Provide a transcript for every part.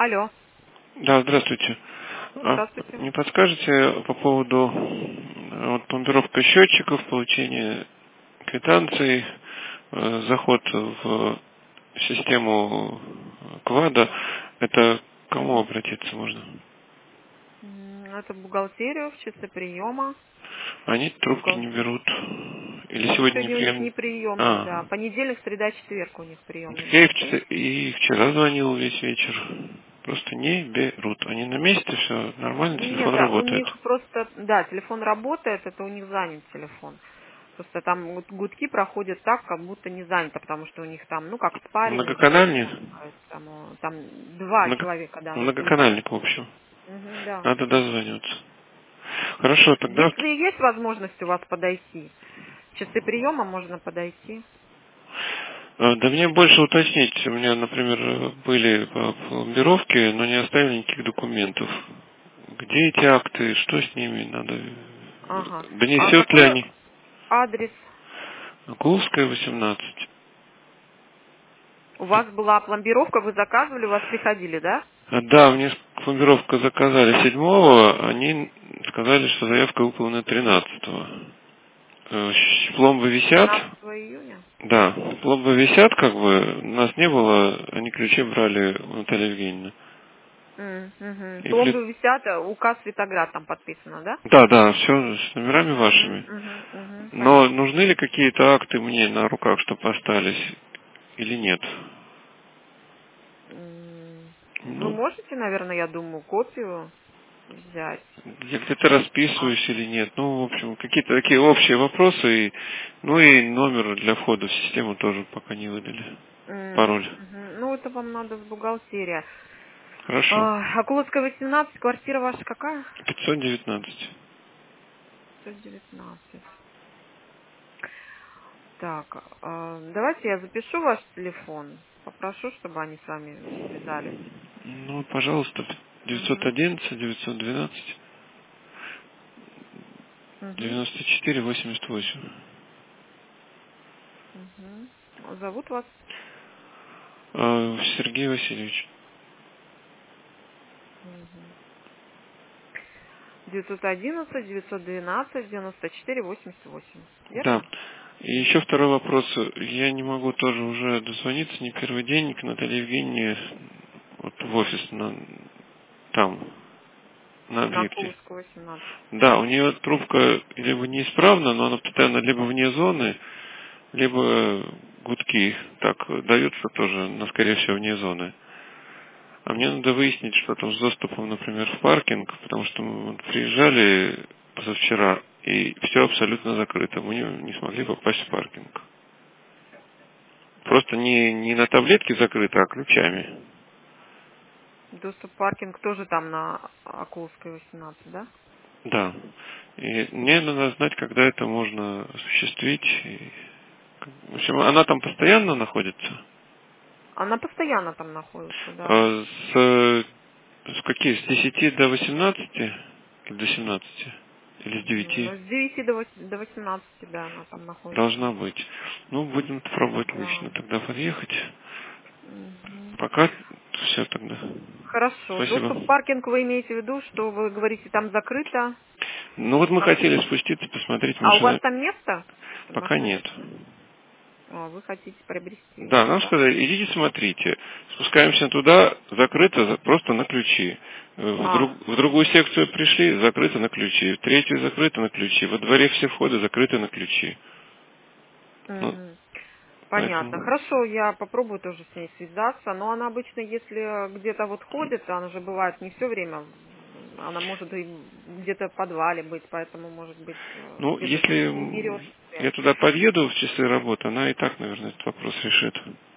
Алло. Да, здравствуйте. Здравствуйте. Не подскажете по поводу пломбировка счетчиков, получения квитанций, заход в систему КВАДа, это к кому обратиться можно? Это бухгалтерию в часы приема. Они трубки не берут. Или Ну, сегодня не сегодня у них не прием. приемный, да. Понедельник, среда, четверг у них приемный Я был. и вчера звонил весь вечер. Просто не берут. Они на месте, все нормально, Нет, телефон да, у работает. них просто, да, телефон работает, это у них занят телефон. Просто там гудки проходят так, как будто не занято, потому что у них там, ну, как спаренный Многоканальный? телефон. Там два человека, да, на связи. Многоканальник, в общем. Да. Надо дозваниваться. Хорошо, тогда Если есть возможность у вас подойти, в часы приема можно подойти. да мне больше уточнить. У меня, например, были пломбировки, но не оставили никаких документов. Где эти акты, что с ними надо? Ага. А Донесет ли какой они? адрес? Гулская, 18. У вас была пломбировка, вы заказывали, у вас приходили, да? Да, мне пломбировку заказали 7-го, они сказали, что заявка выполнена 13-го. Пломбы висят. 13 июня? Да, пломбы висят, как бы, нас не было, они ключи брали у Натальи Евгеньевны. Угу. И Пломбы висят, указ Светоград там подписано, да? Да, да, все с номерами вашими. Но Понятно. нужны ли какие-то акты мне на руках, чтобы остались, или нет? Вы Ну, можете, наверное, я думаю, копию взять? я где-то расписываюсь или нет. Ну, в общем, какие-то такие общие вопросы. Ну и номер для входа в систему тоже пока не выдали. Пароль. Ну, это вам надо с бухгалтерия. Хорошо. Окуловская, 18, квартира ваша какая? 519. 119. Так, давайте я запишу ваш телефон. Попрошу, чтобы они с вами связались. Ну, пожалуйста, Угу. 911, 912, Угу. 94, 88. Угу. Зовут вас? Сергей Васильевич. Угу. 911, 912, 94, 88. Да. Верно? И еще второй вопрос. Я не могу тоже уже дозвониться не первый день к Наталье Евгеньевне вот в офис там, на На объекте. Окуловскую, 18. Да, у нее трубка либо неисправна, но она постоянно либо вне зоны, либо гудки так даются тоже, но скорее всего вне зоны. А мне надо выяснить, что там с доступом, например, в паркинг, потому что мы вот приезжали позавчера, и все абсолютно закрыто. Мы не смогли попасть в паркинг. Просто не на таблетке закрыто, а ключами. Доступ в паркинг тоже там на Окуловской, 18, да? Да. И мне надо знать, когда это можно осуществить. В общем, она там постоянно находится. Она постоянно там находится, да. А с каких? С 10 до 18? Или до 17? Или с 9? Ну, с 9 до 18, да, она там находится. Должна быть. Ну, будем пробовать Да. лично тогда подъехать. Мгм. Пока все тогда. Хорошо. Спасибо. Доступ в паркинг вы имеете в виду, что вы говорите, там закрыто? Ну вот мы хотели спуститься, посмотреть А у вас машины. там место Пока машины? нет. Вы хотите приобрести Да, ее, нам да? сказали, идите смотрите. Спускаемся туда, закрыто просто на ключи. А, В другую секцию пришли, закрыто на ключи. В третью закрыто на ключи. Во дворе все входы закрыты на ключи. Ну, мгм. Понятно. поэтому... Хорошо, я попробую тоже с ней связаться. Но она обычно, если где-то вот ходит, она же бывает не все время, она может и где-то в подвале быть, поэтому, может быть, Ну, где-то не если берет я связь. туда подъеду в часы работы, она и так, наверное, этот вопрос решит.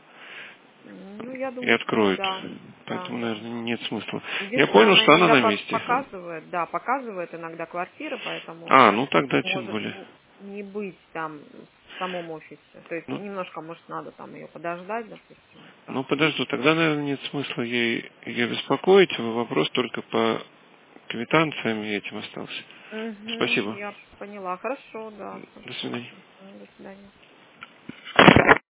Ну, я И думаю, что откроет. да. Да, Поэтому, да. наверное, нет смысла. Я Единственное, понял, она что она иногда на месте. показывает, да, показывает иногда квартиры, поэтому А, ну тогда тем может более. не быть там в самом офисе. То есть Ну, немножко, может, надо там ее подождать, допустим. Так. ну подожду, тогда, наверное, нет смысла ее беспокоить. Вопрос только по квитанциям и этим остался. Спасибо. Я поняла. Хорошо, да. До свидания. До свидания.